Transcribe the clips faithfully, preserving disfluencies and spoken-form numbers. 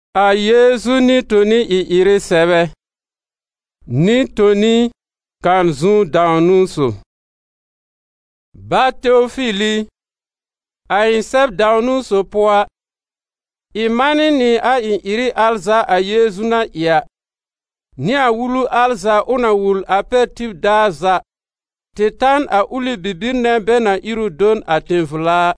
A Yesu ni toni i iri sebe. Ni toni kan zun daunu so. Ba Teofili. A in seb daunu so poa. Imani ni a in iri alza a Yesu na ya. Ni a wulu alza una wul a petib daza. Titan a uli bibir ne bena iru don a tenfula.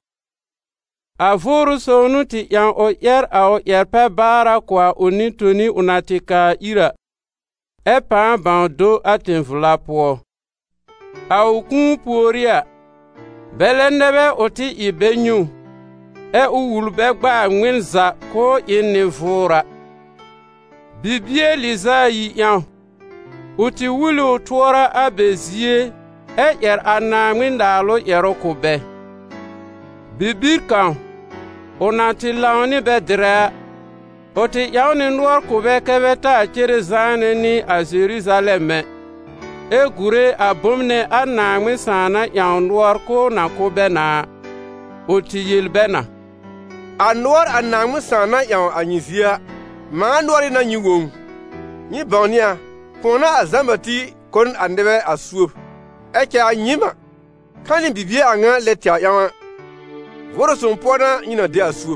A voru sonu ti yan o yer a o yer pe bara kwa oni toni unatika ira. E pa bando a tenfula po. A ukun puoria. Belendebe oti ibenyu. E u wulbe gba ngwinza ko inni vora. Bibie liza yi yan. Uti wuli utwora abezie. E yer anamwindalo yerokube. Bibir kan, onati launi bedre, oti yauni nwar kube kebeta kiri zane ni a Jerusaleme. E gure abomne anamwi sana yaun nwar ko na kube na, oti yilbena. A nwar anamwi sana yaun anyizia, ma nwari na nyuwong. Nyi bonia, kona azambati kon andebe asuop. Eke a nyima, kani bibie anga letia yawan. Voro son pona ina de asuop.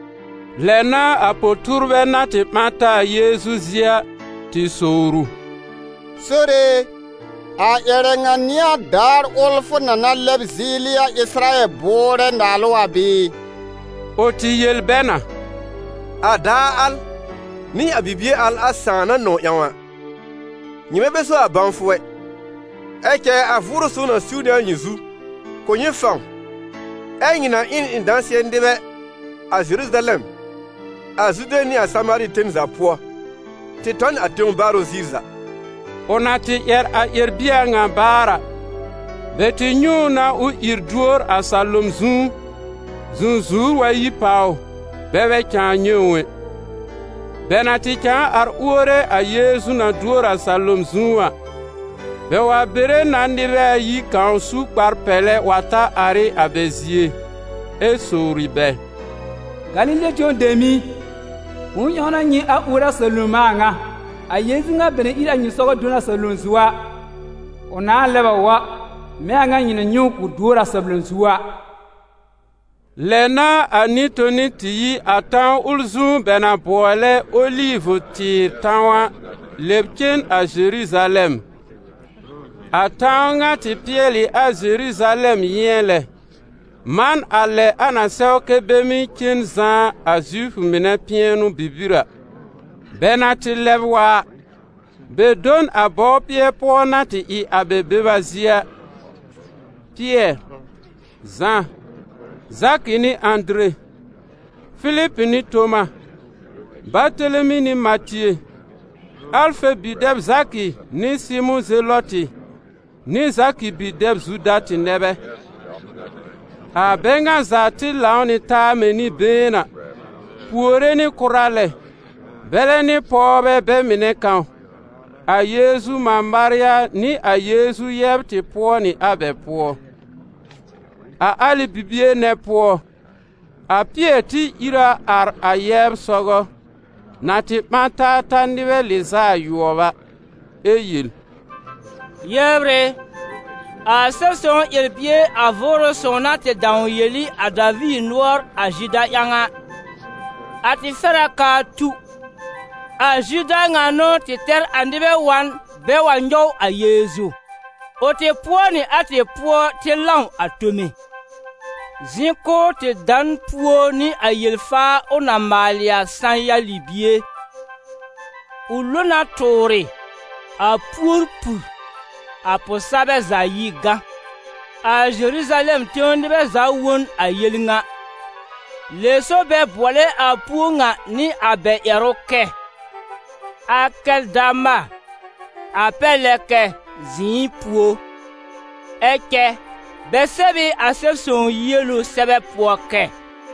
Lena apoturbe na ti mata Yesu zia ti soru. Sore, a erenga nia dar olfo na na lebzilia Israel bore nalo abi. Oti yelbena. A da al, ni abibie al asana no yawan. Nyime beso abanfwe. Eke a voro son na siuda nyizu. Konye fam. Engina in indansi ndebe a Jerusalem. A Zudeni a Samari tenza poa. Titan a teon baro zirza. Onati yer a yerbia nga bara. Beti nyu na u irduor a salom zun. Zun zur wa yipao. Bebe kyan nyuwe. Benati kyan ar uore a Yesu na duor a salom zunwa. Bewa bere nandive yi kan su pele wata ari abezie. E souribe. Galile tion demi. Un yana nyi a ura saluma nga. A Yesu nga bene ira nyi sogo duna salunzuwa. Ona leba wa. Me nga nyi nyu ku dura salunzuwa. Lena anitoni tiyi atan ulzun bena boile olive ti tawa lepchen a Jerusalem. Atanga ti pieli a Jerusalem yele. Man ale anaseo ke bemi kin zan a zuf mine pienu bibira. Benati lebwa. Bedon a bo pie po nati i abebebazia. Pierre, Zan, Zaki ni Andre, Philippe ni Thomas, Barthélemy ni Matthieu, Alphe bideb Zaki ni Simon Zeloti, ni Zaki bideb Zudati nebe. A benga zati launi ta meni bena. Puore ni kurale. Bele ni pobe be mine kan. A Yesu mambaria ni a Yesu yebti po ni abe po. A ali bibie ne po. A pieti ira ar a yeb sogo. Nati mata tandiwe liza yuwa. Eyil. Yebre. A sepson yerbie a voro sonate dan yeli a David noir a Juda yanga. A ti fera ka tu. A Juda ngano ti ter andibe wan be wanjo a Yesu. O te puo ni a te puo te lang a tome. Zinko te dan puo ni a yelfa o na malia san ya libie. Ulona tore a purpur. A posabe za yiga. A Jerusalem tionde be za won a yelinga. Leso be bole a puunga ni abe eroke. A kel dama. A peleke zin puo. Eke. Besebi a sepson yelu sebe puoke.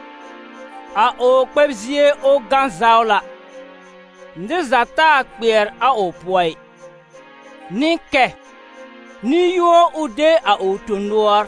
A o kwebzie o ganzaula. Ndi zata akper a o puoi. Nike. Ni yo ude a otunduar.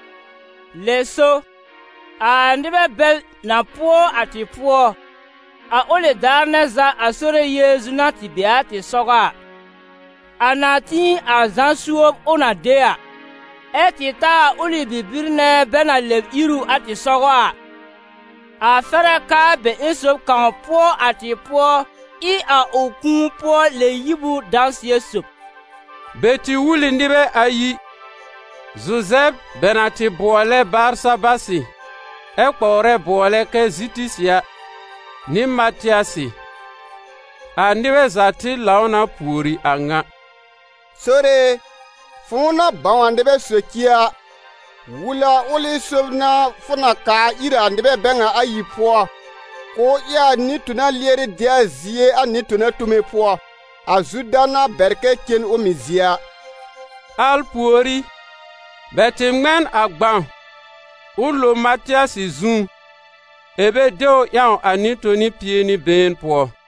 Leso, a ndibe bel na po ati po. a ole daar ne za a sore Yeezu na tɩ be a tɩ soga a na tɩ a zã suob ona dea ɛ tɩ taa ole bibir ne bɛ na leb iru a tɩ soga a fɛrɛ ka be n sob kãng poɔ a tɩ poɔ i a o kũu poɔ le yibu danseɛ sob. Be tɩ wuli nibɛ ayi, Zozɛb bɛ na tɩ boɔlɛ Barsabasi, ɛ kpɔɔrɛ boɔlɛ kɛ Zitisia ni Matiyasi. A nibɛ za tɩ lao na puori a ŋa. Sore, fõo na bãwa nebɛ sokia, wula ole sob na fo na kaa iri a nebɛ bɛŋa ayi poɔ, k'o e a ni-tona liere dea zie a ni-tona tome poɔ, a Zuda na bɛrkɛ ken o mi zia. Al puori, bɛ tɩ ŋmɛn a gbãm, o lo Matiyasi zũ, e be deo yãw a ni-toni pie ni been poɔ.